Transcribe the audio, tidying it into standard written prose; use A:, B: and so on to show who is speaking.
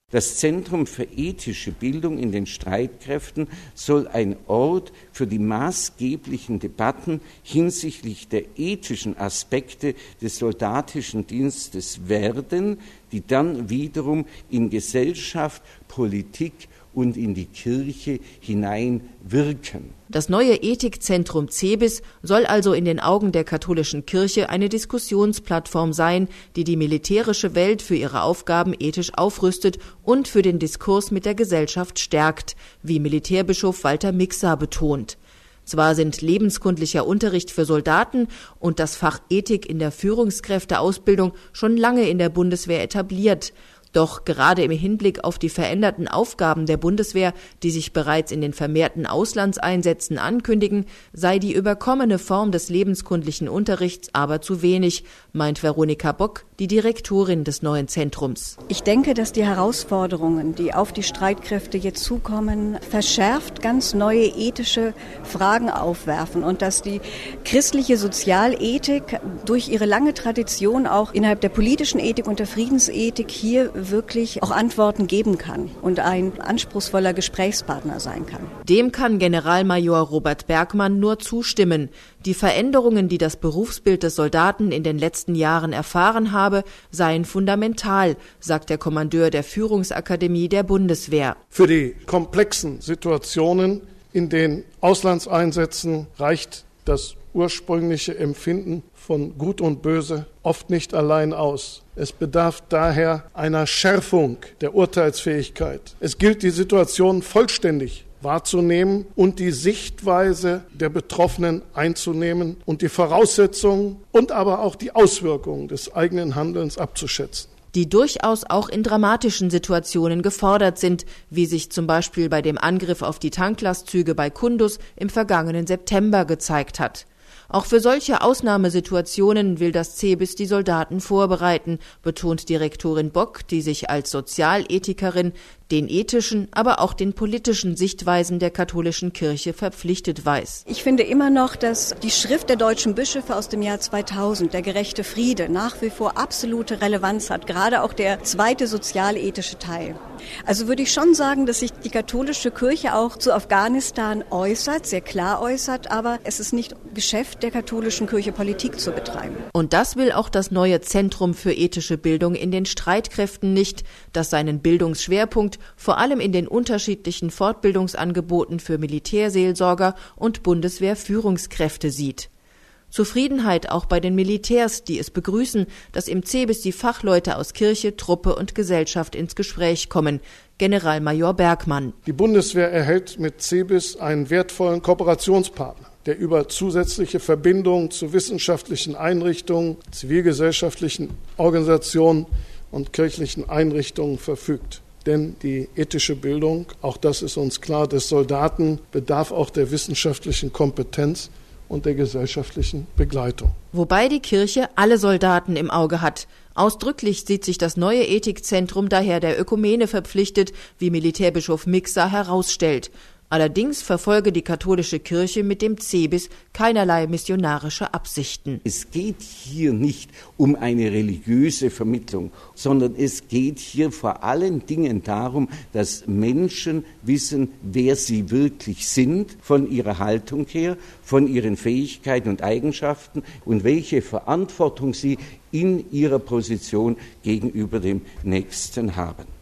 A: Das Zentrum für ethische Bildung in den Streitkräften soll ein Ort für die maßgeblichen Debatten hinsichtlich der ethischen Aspekte des soldatischen Dienstes werden, die dann wiederum in Gesellschaft, Politik und in die Kirche hineinwirken.
B: Das neue Ethikzentrum CEBIS soll also in den Augen der katholischen Kirche eine Diskussionsplattform sein, die die militärische Welt für ihre Aufgaben ethisch aufrüstet und für den Diskurs mit der Gesellschaft stärkt, wie Militärbischof Walter Miksa betont. Zwar sind lebenskundlicher Unterricht für Soldaten und das Fach Ethik in der Führungskräfteausbildung schon lange in der Bundeswehr etabliert. Doch gerade im Hinblick auf die veränderten Aufgaben der Bundeswehr, die sich bereits in den vermehrten Auslandseinsätzen ankündigen, sei die überkommene Form des lebenskundlichen Unterrichts aber zu wenig, meint Veronika Bock, die Direktorin des neuen Zentrums.
C: Ich denke, dass die Herausforderungen, die auf die Streitkräfte jetzt zukommen, verschärft ganz neue ethische Fragen aufwerfen und dass die christliche Sozialethik durch ihre lange Tradition auch innerhalb der politischen Ethik und der Friedensethik hier wirklich auch Antworten geben kann und ein anspruchsvoller Gesprächspartner sein kann.
B: Dem kann Generalmajor Robert Bergmann nur zustimmen. Die Veränderungen, die das Berufsbild des Soldaten in den letzten Jahren erfahren habe, seien fundamental, sagt der Kommandeur der Führungsakademie der Bundeswehr.
D: Für die komplexen Situationen in den Auslandseinsätzen reicht das ursprüngliche Empfinden von Gut und Böse oft nicht allein aus. Es bedarf daher einer Schärfung der Urteilsfähigkeit. Es gilt, die Situation vollständig wahrzunehmen und die Sichtweise der Betroffenen einzunehmen und die Voraussetzungen und aber auch die Auswirkungen des eigenen Handelns abzuschätzen,
B: die durchaus auch in dramatischen Situationen gefordert sind, wie sich zum Beispiel bei dem Angriff auf die Tanklastzüge bei Kundus im vergangenen September gezeigt hat. Auch für solche Ausnahmesituationen will das CEBIS die Soldaten vorbereiten, betont Direktorin Bock, die sich als Sozialethikerin den ethischen, aber auch den politischen Sichtweisen der katholischen Kirche verpflichtet weiß.
C: Ich finde immer noch, dass die Schrift der deutschen Bischöfe aus dem Jahr 2000, der gerechte Friede, nach wie vor absolute Relevanz hat, gerade auch der zweite sozialethische Teil. Also würde ich schon sagen, dass sich die katholische Kirche auch zu Afghanistan äußert, sehr klar äußert, aber es ist nicht Geschäft der katholischen Kirche, Politik zu betreiben.
B: Und das will auch das neue Zentrum für ethische Bildung in den Streitkräften nicht, das seinen Bildungsschwerpunkt vor allem in den unterschiedlichen Fortbildungsangeboten für Militärseelsorger und Bundeswehrführungskräfte sieht. Zufriedenheit auch bei den Militärs, die es begrüßen, dass im CEBIS die Fachleute aus Kirche, Truppe und Gesellschaft ins Gespräch kommen. Generalmajor Bergmann.
D: Die Bundeswehr erhält mit CEBIS einen wertvollen Kooperationspartner, der über zusätzliche Verbindungen zu wissenschaftlichen Einrichtungen, zivilgesellschaftlichen Organisationen und kirchlichen Einrichtungen verfügt. Denn die ethische Bildung, auch das ist uns klar, des Soldaten bedarf auch der wissenschaftlichen Kompetenz und der gesellschaftlichen Begleitung.
B: Wobei die Kirche alle Soldaten im Auge hat. Ausdrücklich sieht sich das neue Ethikzentrum daher der Ökumene verpflichtet, wie Militärbischof Miksa herausstellt. Allerdings verfolge die katholische Kirche mit dem CEBIS keinerlei missionarische Absichten.
A: Es geht hier nicht um eine religiöse Vermittlung, sondern es geht hier vor allen Dingen darum, dass Menschen wissen, wer sie wirklich sind, von ihrer Haltung her, von ihren Fähigkeiten und Eigenschaften und welche Verantwortung sie in ihrer Position gegenüber dem Nächsten haben.